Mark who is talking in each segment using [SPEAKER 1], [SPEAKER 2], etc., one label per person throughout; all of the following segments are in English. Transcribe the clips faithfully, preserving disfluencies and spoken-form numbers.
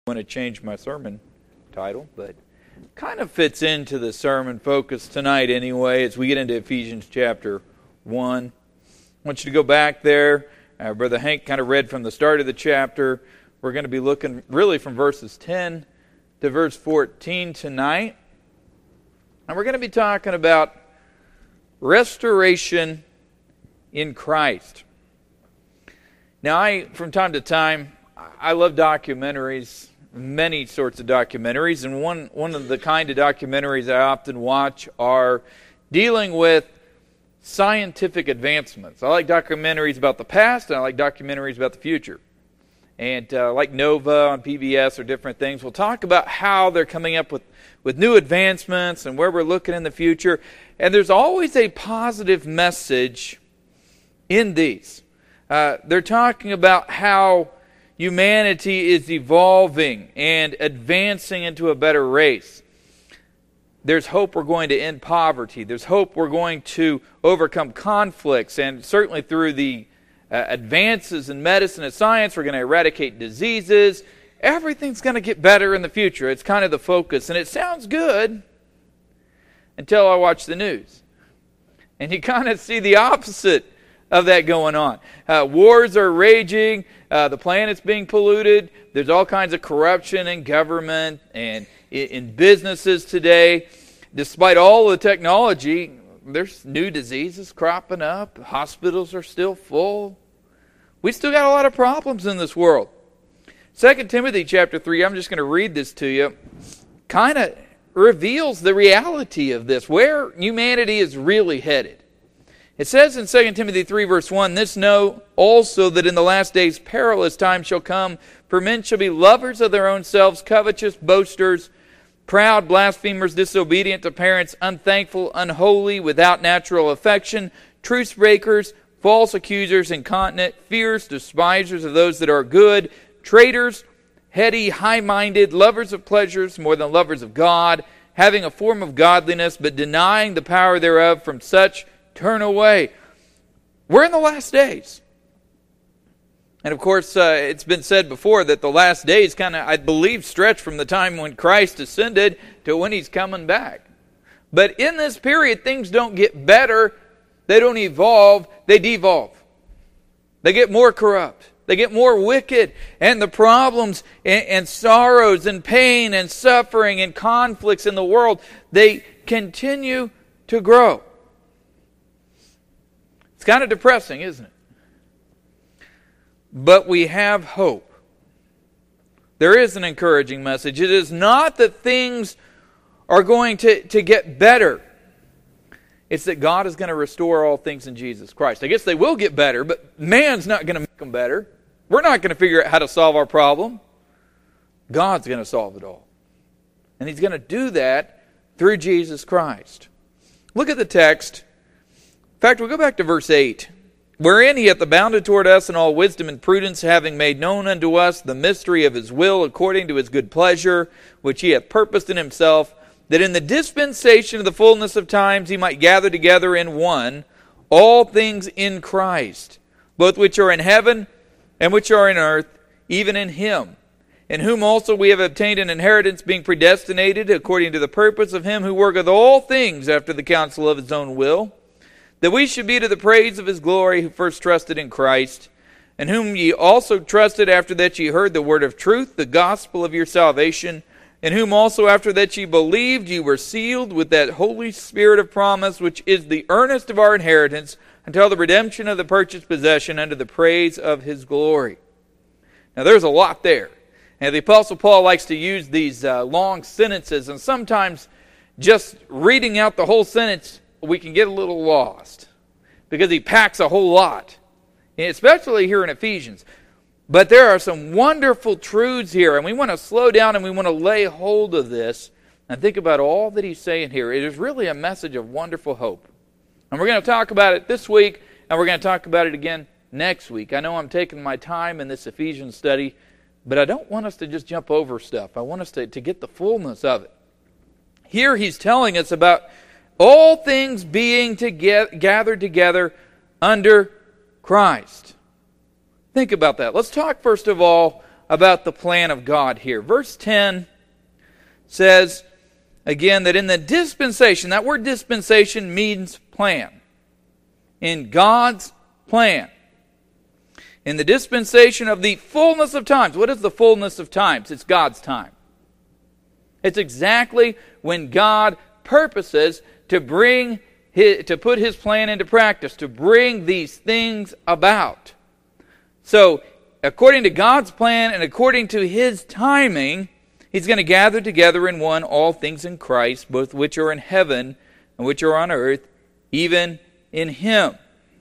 [SPEAKER 1] want to change my sermon title, but kind of fits into the sermon focus tonight anyway as we get into Ephesians chapter one. I want you to go back there. Uh, Brother Hank kind of read from the start of the chapter. We're going to be looking really from verses ten to verse fourteen tonight. And we're going to be talking about restoration in Christ. Now, I, from time to time, I love documentaries, many sorts of documentaries, and one, one of the kind of documentaries I often watch are dealing with scientific advancements. I like documentaries about the past, and I like documentaries about the future. And uh, like Nova on P B S or different things, we'll talk about how they're coming up with, with new advancements and where we're looking in the future. And there's always a positive message in these. Uh, they're talking about how humanity is evolving and advancing into a better race. There's hope we're going to end poverty. There's hope we're going to overcome conflicts. And certainly through the uh, advances in medicine and science, we're going to eradicate diseases. Everything's going to get better in the future. It's kind of the focus. And it sounds good until I watch the news. And you kind of see the opposite of that going on. Uh, wars are raging. Uh, the planet's being polluted. There's all kinds of corruption in government and in, in businesses today. Despite all the technology, there's new diseases cropping up. Hospitals are still full. We still got a lot of problems in this world. Second Timothy chapter three, I'm just going to read this to you, kind of reveals the reality of this, where humanity is really headed. It says in Second Timothy three verse one, "This know also that in the last days perilous times shall come, for men shall be lovers of their own selves, covetous, boasters, proud, blasphemers, disobedient to parents, unthankful, unholy, without natural affection, truce breakers, false accusers, incontinent, fierce, despisers of those that are good, traitors, heady, high-minded, lovers of pleasures more than lovers of God, having a form of godliness, but denying the power thereof. From such turn away." We're in the last days. And of course, uh, it's been said before that the last days kind of, I believe, stretch from the time when Christ ascended to when He's coming back. But in this period, things don't get better. They don't evolve. They devolve. They get more corrupt. They get more wicked. And the problems and, and sorrows and pain and suffering and conflicts in the world, they continue to grow. It's kind of depressing, isn't it? But we have hope. There is an encouraging message. It is not that things are going to, to get better. It's that God is going to restore all things in Jesus Christ. I guess they will get better, but man's not going to make them better. We're not going to figure out how to solve our problem. God's going to solve it all. And He's going to do that through Jesus Christ. Look at the text. In fact, we'll go back to verse eight. "Wherein He hath abounded toward us in all wisdom and prudence, having made known unto us the mystery of His will, according to His good pleasure, which He hath purposed in Himself, that in the dispensation of the fullness of times He might gather together in one all things in Christ, both which are in heaven and which are in earth, even in Him, in whom also we have obtained an inheritance, being predestinated according to the purpose of Him who worketh all things after the counsel of His own will, that we should be to the praise of His glory, who first trusted in Christ, and whom ye also trusted after that ye heard the word of truth, the gospel of your salvation, in whom also after that ye believed ye were sealed with that Holy Spirit of promise, which is the earnest of our inheritance, until the redemption of the purchased possession unto the praise of His glory." Now there's a lot there. And the Apostle Paul likes to use these uh, long sentences, and sometimes just reading out the whole sentence, we can get a little lost because he packs a whole lot, especially here in Ephesians. But there are some wonderful truths here, and we want to slow down and we want to lay hold of this and think about all that he's saying here. It is really a message of wonderful hope. And we're going to talk about it this week, and we're going to talk about it again next week. I know I'm taking my time in this Ephesians study, but I don't want us to just jump over stuff. I want us to, to get the fullness of it. Here he's telling us about all things being together, gathered together under Christ. Think about that. Let's talk first of all about the plan of God here. Verse ten says, again, that in the dispensation, that word dispensation means plan. In God's plan. In the dispensation of the fullness of times. What is the fullness of times? It's God's time. It's exactly when God purposes to bring his, to put His plan into practice, to bring these things about. So, according to God's plan and according to His timing, He's going to gather together in one all things in Christ, both which are in heaven and which are on earth, even in Him.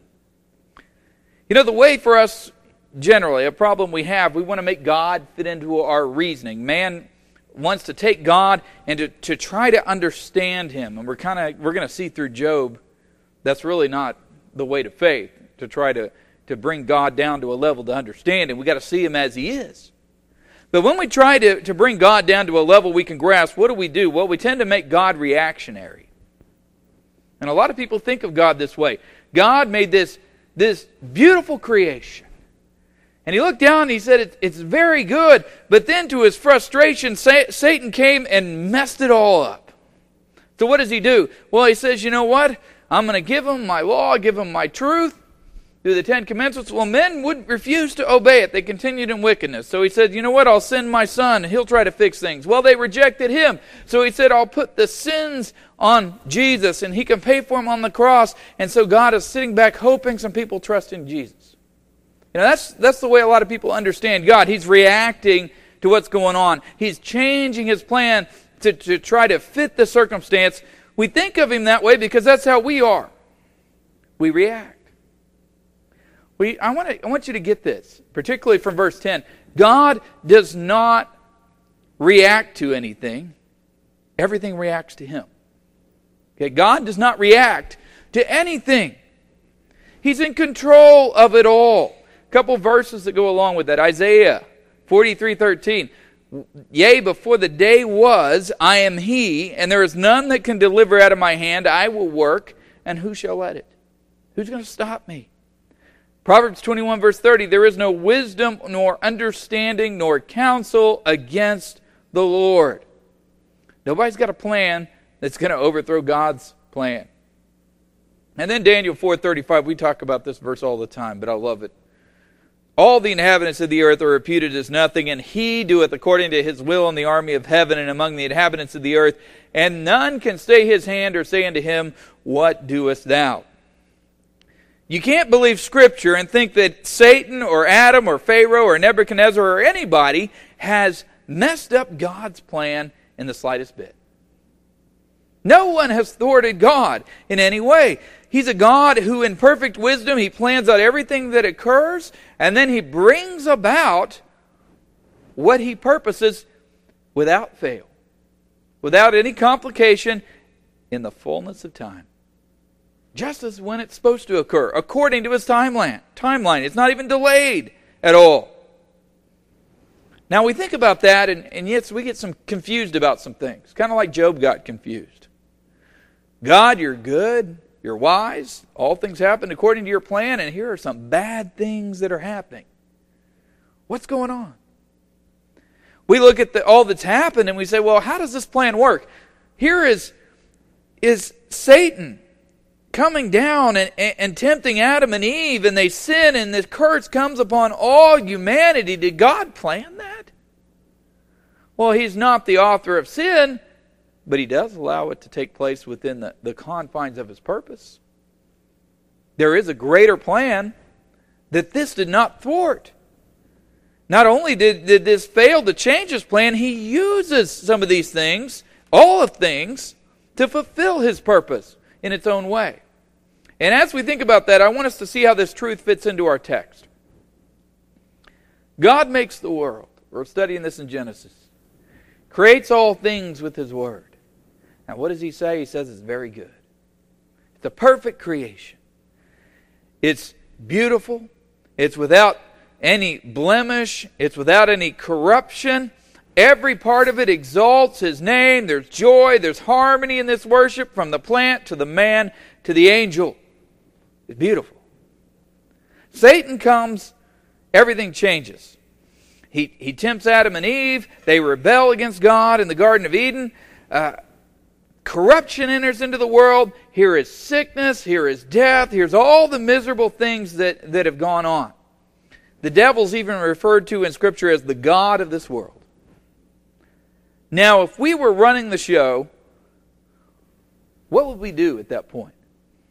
[SPEAKER 1] You know, the way for us, generally, a problem we have, we want to make God fit into our reasoning. Man wants to take God and to, to try to understand Him. And we're kind of we're going to see through Job, that's really not the way to faith, to try to, to bring God down to a level to understand Him. We've got to see Him as He is. But when we try to, to bring God down to a level we can grasp, what do we do? Well, we tend to make God reactionary. And a lot of people think of God this way. God made this, this beautiful creation. And He looked down and He said, it, it's very good. But then to His frustration, Satan came and messed it all up. So what does He do? Well, He says, you know what? I'm going to give Him my law, give Him my truth. Do the Ten Commandments. Well, men would refuse to obey it. They continued in wickedness. So He said, you know what? I'll send my Son. He'll try to fix things. Well, they rejected Him. So He said, I'll put the sins on Jesus, and He can pay for them on the cross. And so God is sitting back hoping some people trust in Jesus. You know, that's, that's the way a lot of people understand God. He's reacting to what's going on. He's changing His plan to, to try to fit the circumstance. We think of Him that way because that's how we are. We react. We, I, want to, I want you to get this, particularly from verse ten. God does not react to anything. Everything reacts to Him. Okay, God does not react to anything. He's in control of it all. A couple verses that go along with that. Isaiah forty-three thirteen. Yea, before the day was, I am He, and there is none that can deliver out of my hand. I will work, and who shall let it? Who's going to stop me? Proverbs twenty-one verse thirty, there is no wisdom nor understanding nor counsel against the Lord. Nobody's got a plan that's going to overthrow God's plan. And then Daniel four thirty-five, we talk about this verse all the time, but I love it. All the inhabitants of the earth are reputed as nothing, and He doeth according to His will in the army of heaven and among the inhabitants of the earth, and none can stay His hand or say unto Him, what doest thou? You can't believe Scripture and think that Satan or Adam or Pharaoh or Nebuchadnezzar or anybody has messed up God's plan in the slightest bit. No one has thwarted God in any way. He's a God who in perfect wisdom, He plans out everything that occurs, and then He brings about what He purposes without fail, without any complication, in the fullness of time. Just as when it's supposed to occur, according to His timeline. Timeline. It's not even delayed at all. Now we think about that, and, and yes, we get some confused about some things. Kind of like Job got confused. God, You're good, You're wise, all things happen according to Your plan, and here are some bad things that are happening. What's going on? We look at the, all that's happened, and we say, well, how does this plan work? Here is, is Satan coming down and, and, and tempting Adam and Eve, and they sin, and this curse comes upon all humanity. Did God plan that? Well, He's not the author of sin, but He does allow it to take place within the, the confines of His purpose. There is a greater plan that this did not thwart. Not only did, did this fail to change His plan, He uses some of these things, all of things, to fulfill His purpose in its own way. And as we think about that, I want us to see how this truth fits into our text. God makes the world. We're studying this in Genesis. Creates all things with His Word. Now what does He say? He says it's very good. It's a perfect creation. It's beautiful. It's without any blemish. It's without any corruption. Every part of it exalts His name. There's joy. There's harmony in this worship, from the plant to the man to the angel. It's beautiful. Satan comes, everything changes. He, he tempts Adam and Eve. They rebel against God in the Garden of Eden. Uh, corruption enters into the world. Here is sickness. Here is death. Here's all the miserable things that, that have gone on. The devil's even referred to in Scripture as the god of this world. Now, if we were running the show, what would we do at that point?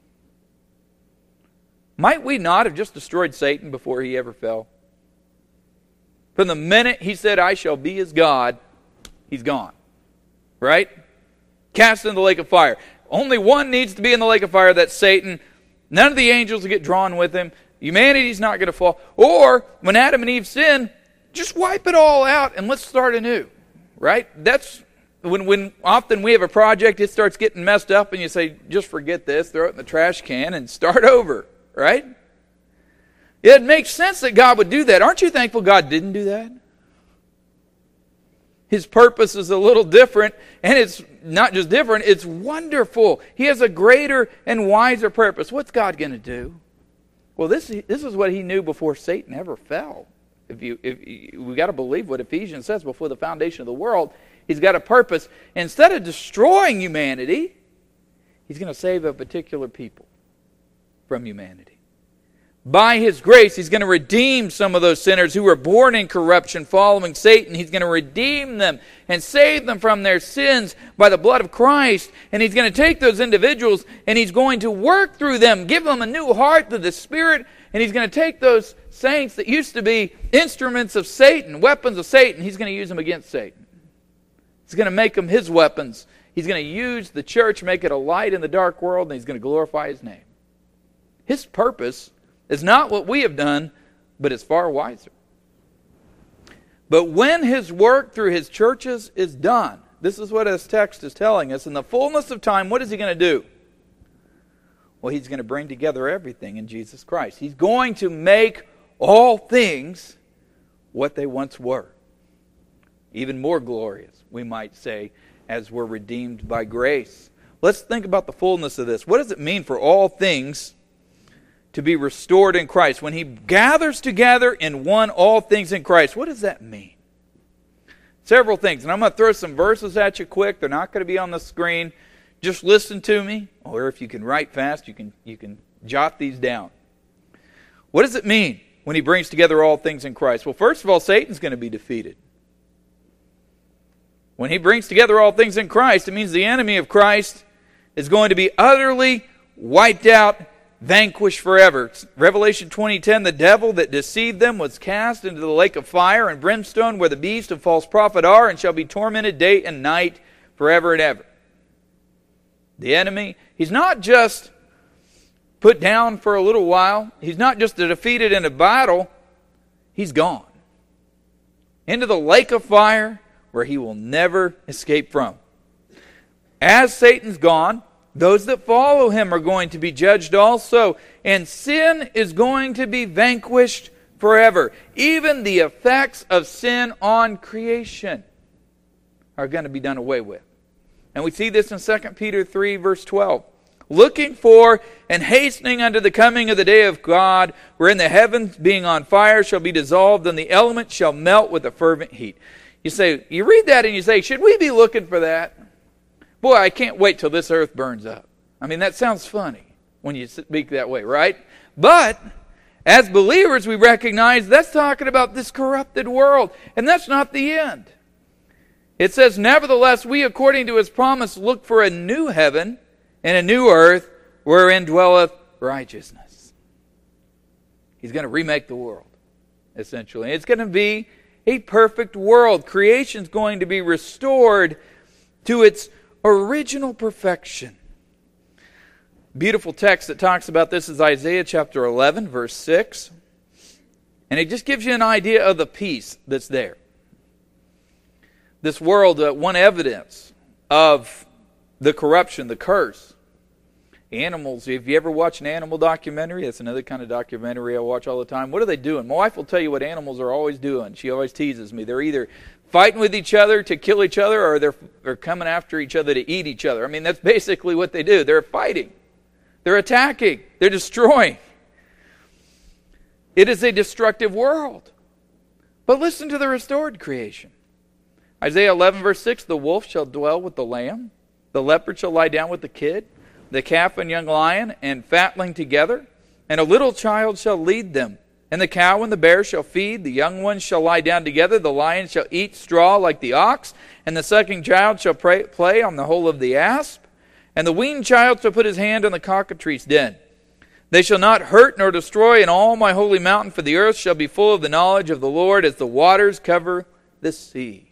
[SPEAKER 1] Might we not have just destroyed Satan before he ever fell? From the minute he said, I shall be his God, he's gone. Right? Cast in the lake of fire. Only one needs to be in the lake of fire, that's Satan. None of the angels will get drawn with him. Humanity's not going to fall. Or, when Adam and Eve sin, just wipe it all out and let's start anew. Right? That's when, when often we have a project, it starts getting messed up and you say, just forget this, throw it in the trash can and start over. Right? It makes sense that God would do that. Aren't you thankful God didn't do that? His purpose is a little different, and it's not just different, it's wonderful. He has a greater and wiser purpose. What's God going to do? Well, this this is what he knew before Satan ever fell. If you if we got to believe what Ephesians says, before the foundation of the world, he's got a purpose. Instead of destroying humanity, he's going to save a particular people from humanity. By his grace, he's going to redeem some of those sinners who were born in corruption following Satan. He's going to redeem them and save them from their sins by the blood of Christ. And he's going to take those individuals and he's going to work through them, give them a new heart to the Spirit. And he's going to take those saints that used to be instruments of Satan, weapons of Satan, he's going to use them against Satan. He's going to make them his weapons. He's going to use the church, make it a light in the dark world, and he's going to glorify his name. His purpose is not what we have done, but it's far wiser. But when his work through his churches is done, this is what this text is telling us, in the fullness of time, what is he going to do? Well, he's going to bring together everything in Jesus Christ. He's going to make all things what they once were. Even more glorious, we might say, as we're redeemed by grace. Let's think about the fullness of this. What does it mean for all things to be restored in Christ? When he gathers together in one all things in Christ, what does that mean? Several things. And I'm going to throw some verses at you quick. They're not going to be on the screen. Just listen to me. Or if you can write fast, you can, you can jot these down. What does it mean when he brings together all things in Christ? Well, first of all, Satan's going to be defeated. When he brings together all things in Christ, it means the enemy of Christ is going to be utterly wiped out, vanquished forever. Revelation twenty ten, the devil that deceived them was cast into the lake of fire and brimstone, where the beast and false prophet are, and shall be tormented day and night forever and ever. The enemy, he's not just put down for a little while. He's not just defeated in a battle. He's gone into the lake of fire, where he will never escape from. As Satan's gone, those that follow him are going to be judged also. And sin is going to be vanquished forever. Even the effects of sin on creation are going to be done away with. And we see this in Second Peter three, verse twelve. Looking for and hastening unto the coming of the day of God, wherein the heavens being on fire shall be dissolved, and the elements shall melt with a fervent heat. You say, you read that and you say, should we be looking for that? Boy, I can't wait till this earth burns up. I mean, that sounds funny when you speak that way, right? But as believers, we recognize that's talking about this corrupted world. And that's not the end. It says, nevertheless, we, according to his promise, look for a new heaven and a new earth wherein dwelleth righteousness. He's going to remake the world, essentially. It's going to be a perfect world. Creation's going to be restored to its original perfection. Beautiful text that talks about this is Isaiah chapter eleven, verse six. And it just gives you an idea of the peace that's there. This world, uh, one evidence of the corruption, the curse. Animals, if you ever watch an animal documentary, that's another kind of documentary I watch all the time. What are they doing? My wife will tell you what animals are always doing. She always teases me. They're either fighting with each other to kill each other, or they're, they're coming after each other to eat each other. I mean, that's basically what they do. They're fighting. They're attacking. They're destroying. It is a destructive world. But listen to the restored creation. Isaiah eleven verse six, the wolf shall dwell with the lamb, the leopard shall lie down with the kid, the calf and young lion and fatling together, and a little child shall lead them. And the cow and the bear shall feed, the young ones shall lie down together, the lion shall eat straw like the ox, and the sucking child shall pray, play on the hole of the asp, and the weaned child shall put his hand on the cockatrice's den. They shall not hurt nor destroy in all my holy mountain, for the earth shall be full of the knowledge of the Lord as the waters cover the sea.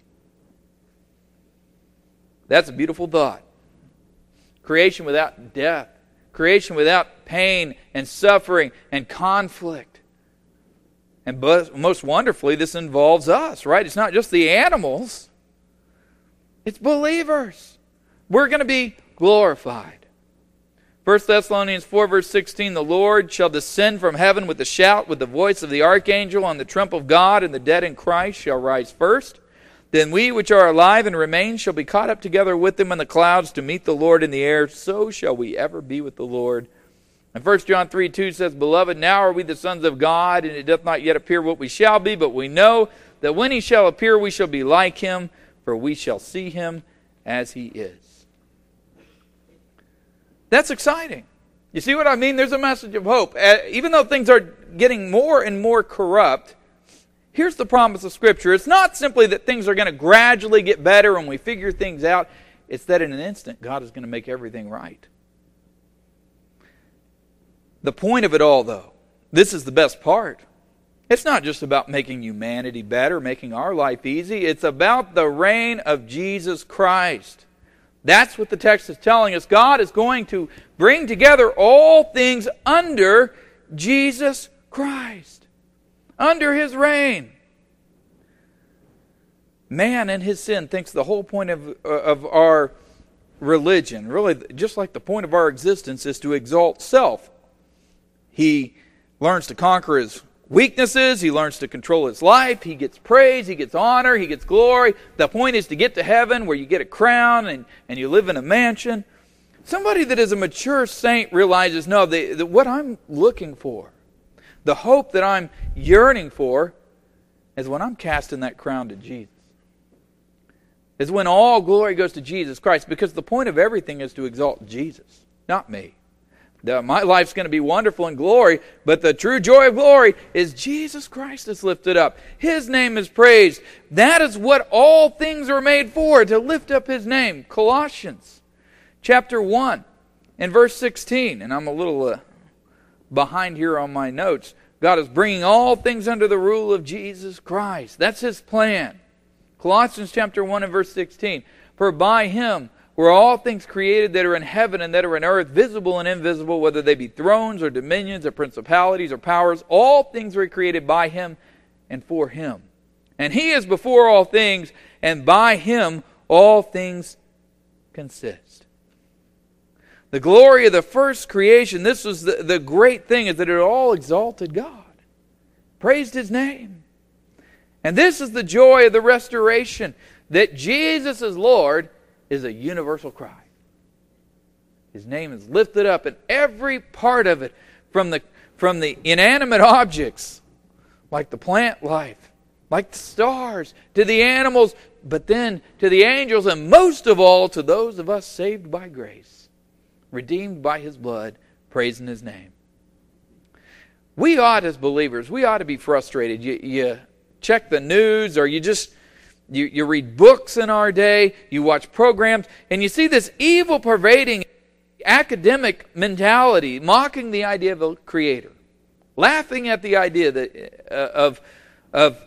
[SPEAKER 1] That's a beautiful thought. Creation without death. Creation without pain and suffering and conflict. And most wonderfully, this involves us, right? It's not just the animals. It's believers. We're going to be glorified. First Thessalonians four verse sixteen, the Lord shall descend from heaven with a shout, with the voice of the archangel, on the trump of God, and the dead in Christ shall rise first. Then we which are alive and remain shall be caught up together with them in the clouds to meet the Lord in the air. So shall we ever be with the Lord. And First John three two says, Beloved, now are we the sons of God, and it doth not yet appear what we shall be, but we know that when he shall appear we shall be like him, for we shall see him as he is. That's exciting. You see what I mean? There's a message of hope. Uh, even though things are getting more and more corrupt, here's the promise of Scripture. It's not simply that things are going to gradually get better and we figure things out. It's that in an instant, God is going to make everything right. The point of it all, though, this is the best part. It's not just about making humanity better, making our life easy. It's about the reign of Jesus Christ. That's what the text is telling us. God is going to bring together all things under Jesus Christ, under His reign. Man in his sin thinks the whole point of, of our religion, really just like the point of our existence, is to exalt self. He learns to conquer his weaknesses. He learns to control his life. He gets praise. He gets honor. He gets glory. The point is to get to heaven where you get a crown and, and you live in a mansion. Somebody that is a mature saint realizes, no, the, the, what I'm looking for, the hope that I'm yearning for, is when I'm casting that crown to Jesus. Is when all glory goes to Jesus Christ, because the point of everything is to exalt Jesus, not me. My life's going to be wonderful in glory, but the true joy of glory is Jesus Christ is lifted up. His name is praised. That is what all things are made for, to lift up His name. Colossians chapter one and verse sixteen. And I'm a little uh, behind here on my notes. God is bringing all things under the rule of Jesus Christ. That's His plan. Colossians chapter one and verse sixteen. For by Him were all things created that are in heaven and that are in earth, visible and invisible, whether they be thrones or dominions or principalities or powers. All things were created by Him and for Him. And He is before all things, and by Him all things consist. The glory of the first creation, this was the, the great thing, is that it all exalted God, praised His name. And this is the joy of the restoration, that Jesus is Lord is a universal cry. His name is lifted up in every part of it, from the, from the inanimate objects, like the plant life, like the stars, to the animals, but then to the angels, and most of all to those of us saved by grace, redeemed by His blood, praising His name. We ought, as believers, we ought to be frustrated. You, you check the news, or you just You, you read books in our day, you watch programs, and you see this evil pervading academic mentality, mocking the idea of a creator, laughing at the idea that, uh, of, of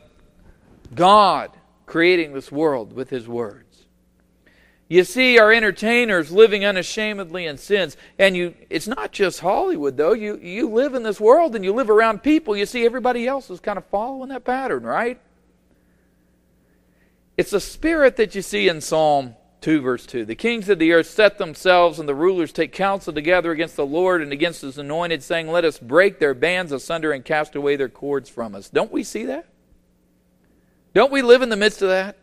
[SPEAKER 1] God creating this world with His words. You see our entertainers living unashamedly in sins, and you it's not just Hollywood, though. You, you live in this world and you live around people, you see everybody else is kind of following that pattern, right? It's the spirit that you see in Psalm two, verse two. The kings of the earth set themselves, and the rulers take counsel together against the Lord and against His anointed, saying, Let us break their bands asunder and cast away their cords from us. Don't we see that? Don't we live in the midst of that?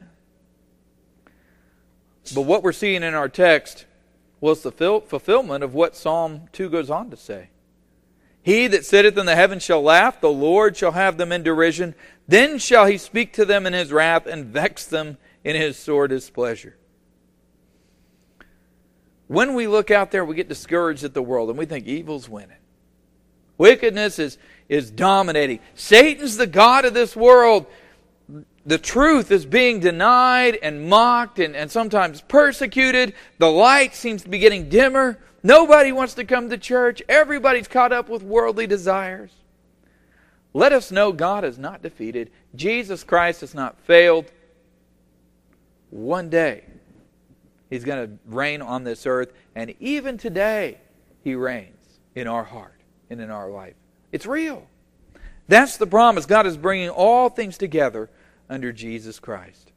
[SPEAKER 1] But what we're seeing in our text was the fulfillment of what Psalm two goes on to say. He that sitteth in the heavens shall laugh, the Lord shall have them in derision. Then shall he speak to them in his wrath, and vex them in his sore displeasure. When we look out there, we get discouraged at the world, and we think evil's winning. Wickedness is, is dominating. Satan's the god of this world. The truth is being denied and mocked and, and sometimes persecuted. The light seems to be getting dimmer. Nobody wants to come to church. Everybody's caught up with worldly desires. Let us know God is not defeated. Jesus Christ has not failed. One day, He's going to reign on this earth. And even today, He reigns in our heart and in our life. It's real. That's the promise. God is bringing all things together under Jesus Christ.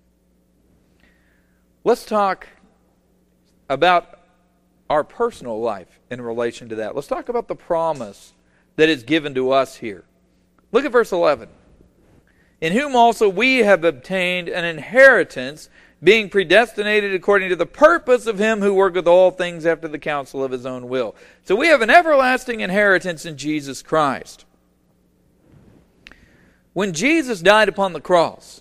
[SPEAKER 1] Let's talk about our personal life in relation to that. Let's talk about the promise that is given to us here. Look at verse eleven. In whom also we have obtained an inheritance, being predestinated according to the purpose of Him who worketh all things after the counsel of His own will. So we have an everlasting inheritance in Jesus Christ. When Jesus died upon the cross,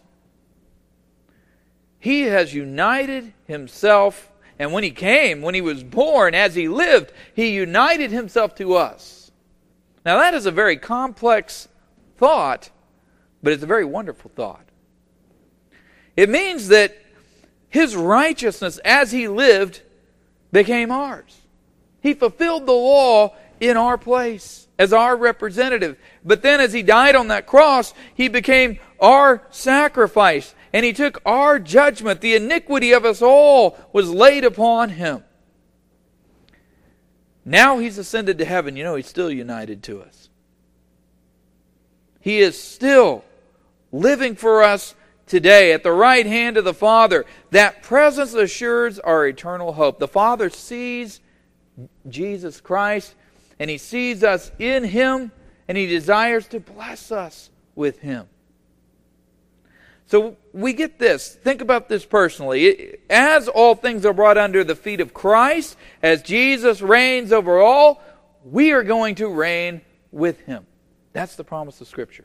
[SPEAKER 1] He has united Himself, and when He came, when He was born, as He lived, He united Himself to us. Now that is a very complex thought, but it's a very wonderful thought. It means that His righteousness as He lived became ours. He fulfilled the law in our place as our representative. But then as He died on that cross, He became our sacrifice. And He took our judgment. The iniquity of us all was laid upon Him. Now He's ascended to heaven. You know, He's still united to us. He is still living for us today at the right hand of the Father. That presence assures our eternal hope. The Father sees Jesus Christ, and He sees us in Him, and He desires to bless us with Him. So we get this. Think about this personally. As all things are brought under the feet of Christ, as Jesus reigns over all, we are going to reign with Him. That's the promise of Scripture.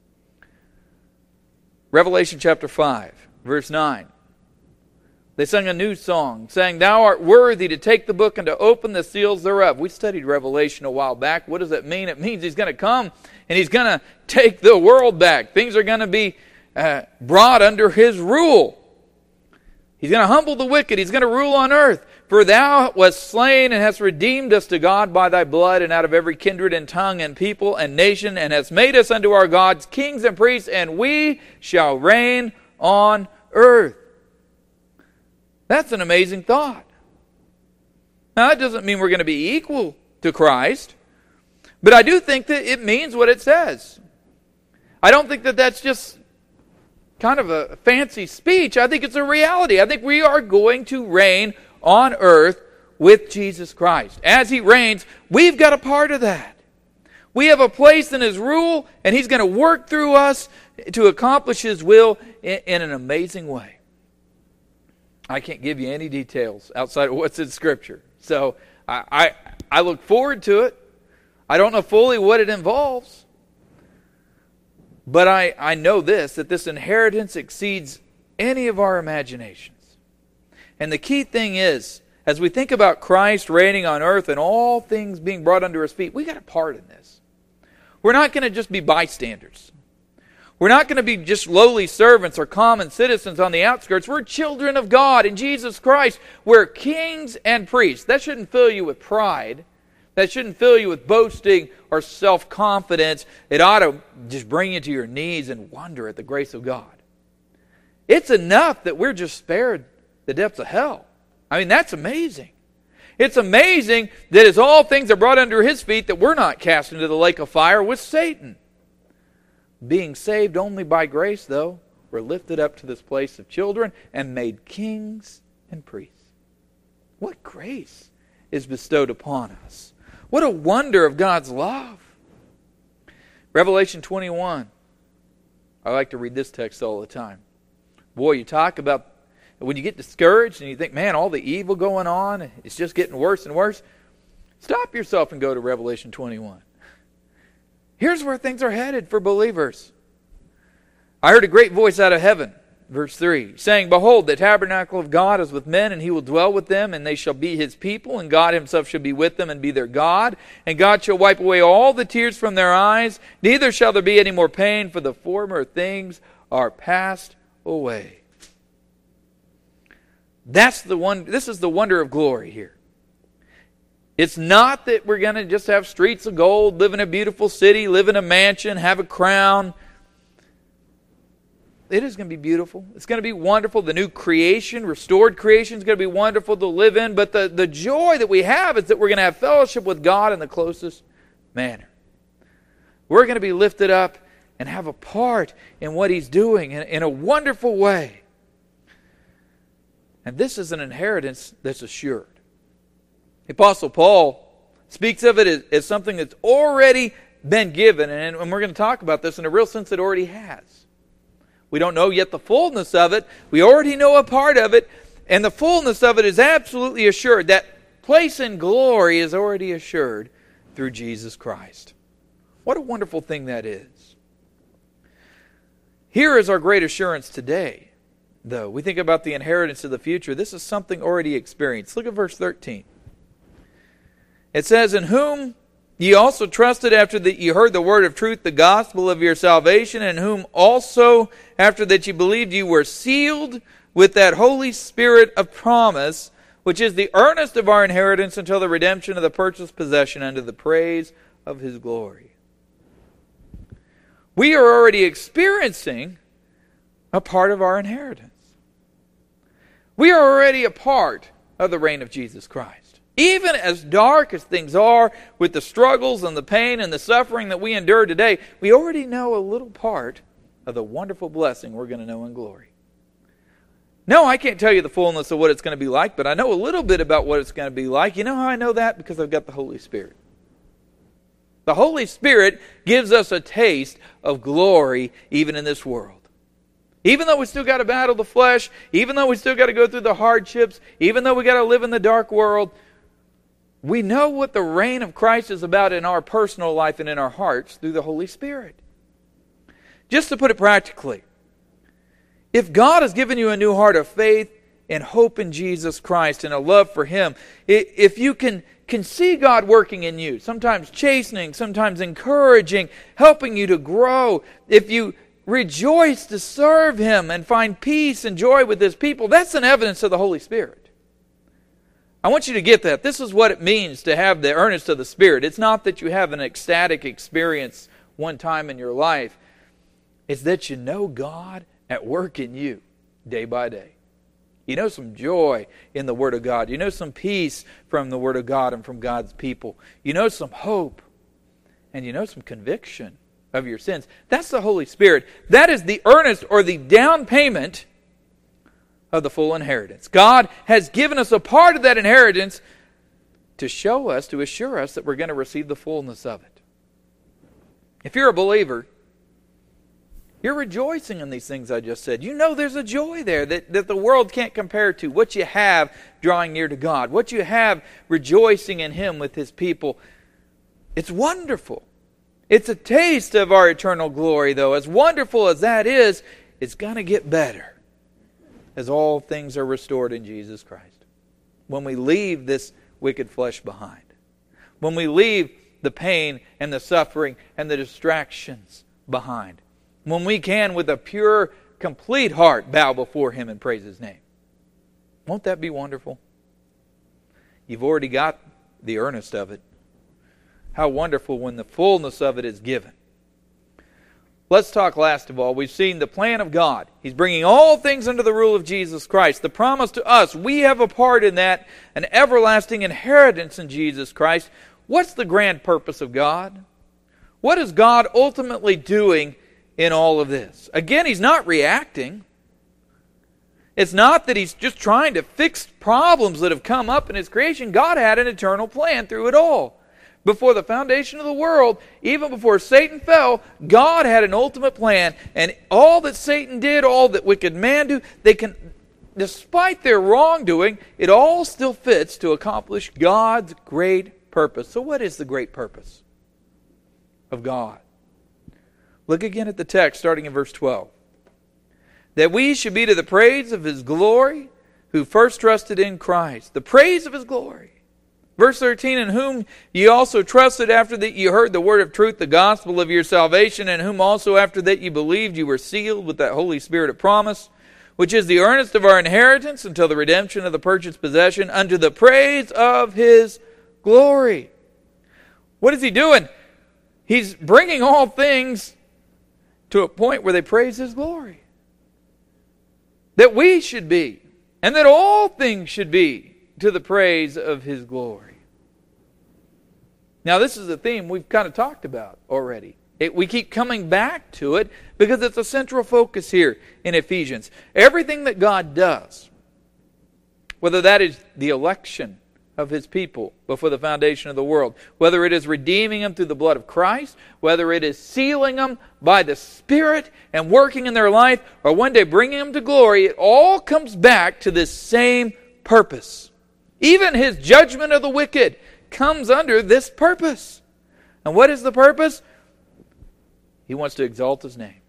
[SPEAKER 1] Revelation chapter five, verse nine. They sang a new song, saying, Thou art worthy to take the book and to open the seals thereof. We studied Revelation a while back. What does that mean? It means He's going to come and He's going to take the world back. Things are going to be uh, brought under His rule. He's going to humble the wicked. He's going to rule on earth. For Thou wast slain and hast redeemed us to God by Thy blood, and out of every kindred and tongue and people and nation, and hast made us unto our gods kings and priests, and we shall reign on earth. That's an amazing thought. Now, that doesn't mean we're going to be equal to Christ, but I do think that it means what it says. I don't think that that's just kind of a fancy speech. I think it's a reality. I think we are going to reign on earth with Jesus Christ. As He reigns, we've got a part of that. We have a place in His rule, and He's going to work through us to accomplish His will in, in an amazing way. I can't give you any details outside of what's in Scripture. So I, I, I look forward to it. I don't know fully what it involves. But I, I know this, that this inheritance exceeds any of our imaginations. And the key thing is, as we think about Christ reigning on earth and all things being brought under His feet, we got a part in this. We're not going to just be bystanders. We're not going to be just lowly servants or common citizens on the outskirts. We're children of God in Jesus Christ. We're kings and priests. That shouldn't fill you with pride. That shouldn't fill you with boasting or self-confidence. It ought to just bring you to your knees and wonder at the grace of God. It's enough that we're just spared the depths of hell. I mean, that's amazing. It's amazing that as all things are brought under His feet, that we're not cast into the lake of fire with Satan. Being saved only by grace, though, we're lifted up to this place of children and made kings and priests. What grace is bestowed upon us. What a wonder of God's love. Revelation twenty-one. I like to read this text all the time. Boy, you talk about when you get discouraged and you think, man, all the evil going on, it's just getting worse and worse. Stop yourself and go to Revelation twenty-one. Here's where things are headed for believers. I heard a great voice out of heaven, verse three, saying, Behold, the tabernacle of God is with men, and He will dwell with them, and they shall be His people, and God Himself shall be with them and be their God. And God shall wipe away all the tears from their eyes. Neither shall there be any more pain, for the former things are passed away. That's the one. This is the wonder of glory here. It's not that we're going to just have streets of gold, live in a beautiful city, live in a mansion, have a crown. It is going to be beautiful. It's going to be wonderful. The new creation, restored creation is going to be wonderful to live in. But the, the joy that we have is that we're going to have fellowship with God in the closest manner. We're going to be lifted up and have a part in what He's doing in, in a wonderful way. And this is an inheritance that's assured. The Apostle Paul speaks of it as, as something that's already been given. And, and we're going to talk about this in a real sense it already has. We don't know yet the fullness of it. We already know a part of it. And the fullness of it is absolutely assured. That place in glory is already assured through Jesus Christ. What a wonderful thing that is. Here is our great assurance today, though. We think about the inheritance of the future. This is something already experienced. Look at verse thirteen. It says, In whom ye also trusted after that ye heard the word of truth, the gospel of your salvation, in whom also after that ye believed ye were sealed with that Holy Spirit of promise, which is the earnest of our inheritance until the redemption of the purchased possession unto the praise of His glory. We are already experiencing a part of our inheritance. We are already a part of the reign of Jesus Christ. Even as dark as things are with the struggles and the pain and the suffering that we endure today, we already know a little part of the wonderful blessing we're going to know in glory. No, I can't tell you the fullness of what it's going to be like, but I know a little bit about what it's going to be like. You know how I know that? Because I've got the Holy Spirit. The Holy Spirit gives us a taste of glory even in this world. Even though we still got to battle the flesh, even though we still got to go through the hardships, even though we got to live in the dark world, we know what the reign of Christ is about in our personal life and in our hearts through the Holy Spirit. Just to put it practically, if God has given you a new heart of faith and hope in Jesus Christ and a love for Him, if you can, can see God working in you, sometimes chastening, sometimes encouraging, helping you to grow, if you rejoice to serve Him and find peace and joy with His people, that's an evidence of the Holy Spirit. I want you to get that. This is what it means to have the earnest of the Spirit. It's not that you have an ecstatic experience one time in your life. It's that you know God at work in you day by day. You know some joy in the Word of God. You know some peace from the Word of God and from God's people. You know some hope. And you know some conviction of your sins. That's the Holy Spirit. That is the earnest or the down payment of the full inheritance. God has given us a part of that inheritance to show us, to assure us that we're going to receive the fullness of it. If you're a believer, you're rejoicing in these things I just said. You know there's a joy there that, that the world can't compare to. What you have drawing near to God. What you have rejoicing in Him with His people. It's wonderful. It's a taste of our eternal glory, though. As wonderful as that is, it's going to get better as all things are restored in Jesus Christ. When we leave this wicked flesh behind. When we leave the pain and the suffering and the distractions behind. When we can, with a pure, complete heart, bow before Him and praise His name. Won't that be wonderful? You've already got the earnest of it. How wonderful when the fullness of it is given. Let's talk last of all. We've seen the plan of God. He's bringing all things under the rule of Jesus Christ. The promise to us, we have a part in that, an everlasting inheritance in Jesus Christ. What's the grand purpose of God? What is God ultimately doing in all of this? Again, He's not reacting. It's not that He's just trying to fix problems that have come up in His creation. God had an eternal plan through it all. Before the foundation of the world, even before Satan fell, God had an ultimate plan. And all that Satan did, all that wicked man do, they can, despite their wrongdoing, it all still fits to accomplish God's great purpose. So what is the great purpose of God? Look again at the text starting in verse twelve. That we should be to the praise of His glory, who first trusted in Christ. The praise of His glory. Verse thirteen, in whom ye also trusted after that ye heard the word of truth, the gospel of your salvation, and whom also after that ye believed you were sealed with that Holy Spirit of promise, which is the earnest of our inheritance until the redemption of the purchased possession, unto the praise of His glory. What is He doing? He's bringing all things to a point where they praise His glory. That we should be, and that all things should be, to the praise of His glory. Now this is a theme we've kind of talked about already. It, we keep coming back to it because it's a central focus here in Ephesians. Everything that God does, whether that is the election of His people before the foundation of the world, whether it is redeeming them through the blood of Christ, whether it is sealing them by the Spirit and working in their life, or one day bringing them to glory, it all comes back to this same purpose. Even His judgment of the wicked comes under this purpose. And what is the purpose? He wants to exalt His name.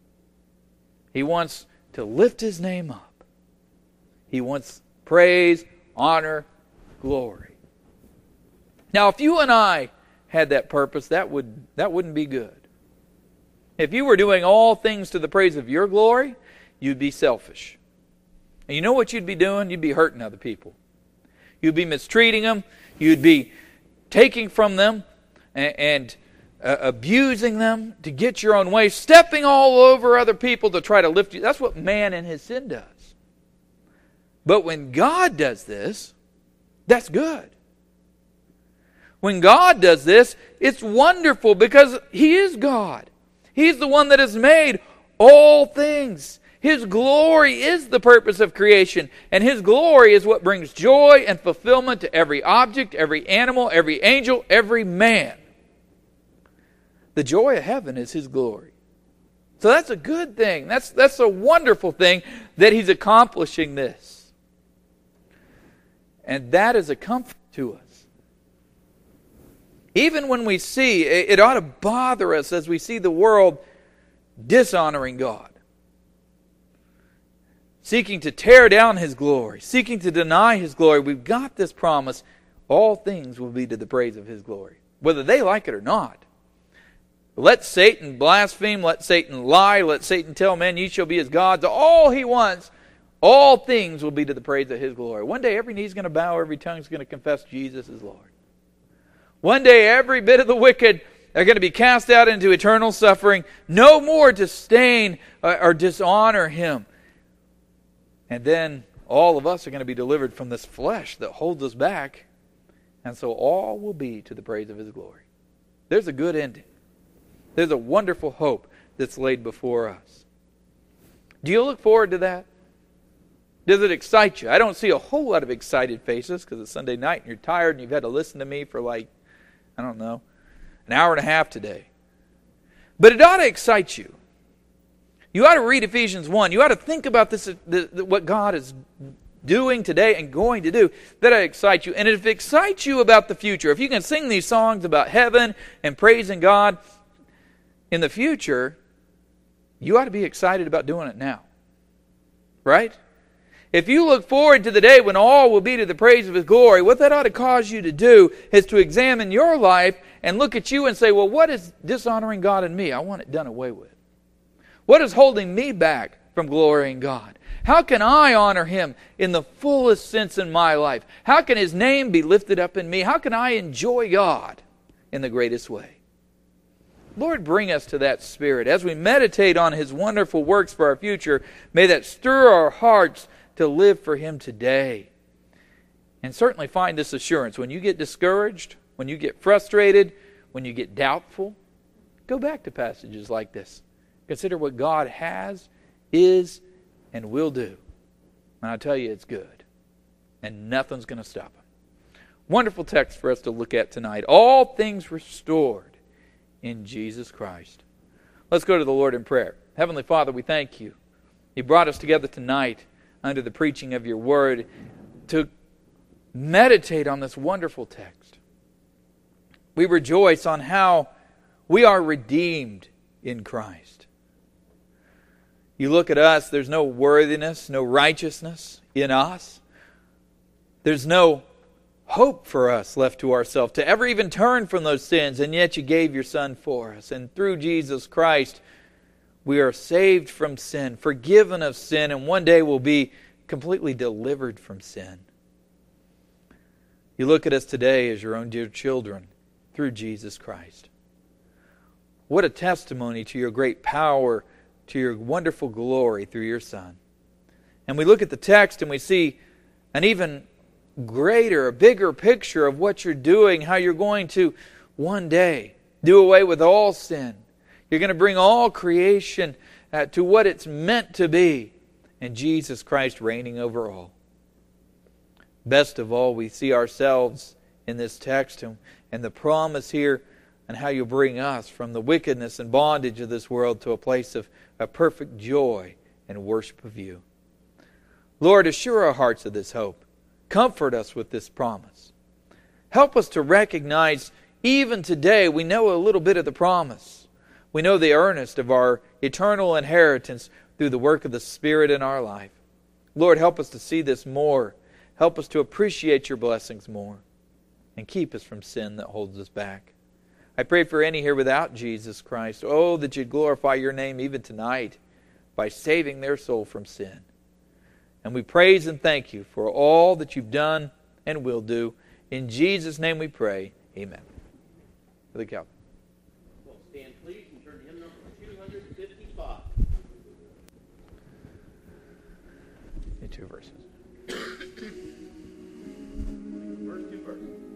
[SPEAKER 1] He wants to lift His name up. He wants praise, honor, glory. Now, if you and I had that purpose, that would that wouldn't be good. If you were doing all things to the praise of your glory, you'd be selfish. And you know what you'd be doing? You'd be hurting other people. You'd be mistreating them. You'd be taking from them and, and uh, abusing them to get your own way, stepping all over other people to try to lift you. That's what man in his sin does. But when God does this, that's good. When God does this, it's wonderful because He is God. He's the one that has made all things. His glory is the purpose of creation, and His glory is what brings joy and fulfillment to every object, every animal, every angel, every man. The joy of heaven is His glory. So that's a good thing. That's, that's a wonderful thing that He's accomplishing this. And that is a comfort to us. Even when we see, it ought to bother us as we see the world dishonoring God. Seeking to tear down His glory, seeking to deny His glory. We've got this promise. All things will be to the praise of His glory, whether they like it or not. Let Satan blaspheme, let Satan lie, let Satan tell men, ye shall be as gods. All he wants, all things will be to the praise of His glory. One day every knee is going to bow, every tongue is going to confess Jesus is Lord. One day every bit of the wicked are going to be cast out into eternal suffering, no more to stain or dishonor Him. And then all of us are going to be delivered from this flesh that holds us back. And so all will be to the praise of His glory. There's a good ending. There's a wonderful hope that's laid before us. Do you look forward to that? Does it excite you? I don't see a whole lot of excited faces because it's Sunday night and you're tired and you've had to listen to me for like, I don't know, an hour and a half today. But it ought to excite you. You ought to read Ephesians one. You ought to think about this, the, the, what God is doing today and going to do. That ought to excite you. And if it excites you about the future, if you can sing these songs about heaven and praising God in the future, you ought to be excited about doing it now. Right? If you look forward to the day when all will be to the praise of His glory, what that ought to cause you to do is to examine your life and look at you and say, well, what is dishonoring God in me? I want it done away with. What is holding me back from glorying God? How can I honor Him in the fullest sense in my life? How can His name be lifted up in me? How can I enjoy God in the greatest way? Lord, bring us to that spirit. As we meditate on His wonderful works for our future, may that stir our hearts to live for Him today. And certainly find this assurance. When you get discouraged, when you get frustrated, when you get doubtful, go back to passages like this. Consider what God has, is, and will do. And I tell you, it's good. And nothing's going to stop Him. Wonderful text for us to look at tonight. All things restored in Jesus Christ. Let's go to the Lord in prayer. Heavenly Father, we thank You. You brought us together tonight under the preaching of Your Word to meditate on this wonderful text. We rejoice on how we are redeemed in Christ. You look at us, there's no worthiness, no righteousness in us. There's no hope for us left to ourselves to ever even turn from those sins, and yet you gave your Son for us. And through Jesus Christ, we are saved from sin, forgiven of sin, and one day we'll be completely delivered from sin. You look at us today as your own dear children through Jesus Christ. What a testimony to your great power, to your wonderful glory through your Son. And we look at the text and we see an even greater, a bigger picture of what you're doing, how you're going to one day do away with all sin. You're going to bring all creation uh, to what it's meant to be, and Jesus Christ reigning over all. Best of all, we see ourselves in this text and, and the promise here and how you bring us from the wickedness and bondage of this world to a place of a perfect joy and worship of you. Lord, assure our hearts of this hope. Comfort us with this promise. Help us to recognize even today we know a little bit of the promise. We know the earnest of our eternal inheritance through the work of the Spirit in our life. Lord, help us to see this more. Help us to appreciate your blessings more. And keep us from sin that holds us back. I pray for any here without Jesus Christ. Oh, that you'd glorify your name even tonight by saving their soul from sin. And we praise and thank you for all that you've done and will do. In Jesus' name we pray. Amen. Brother Calvin.
[SPEAKER 2] Well, stand please and turn to hymn number two fifty-five.
[SPEAKER 1] Two verses.
[SPEAKER 2] First two verses.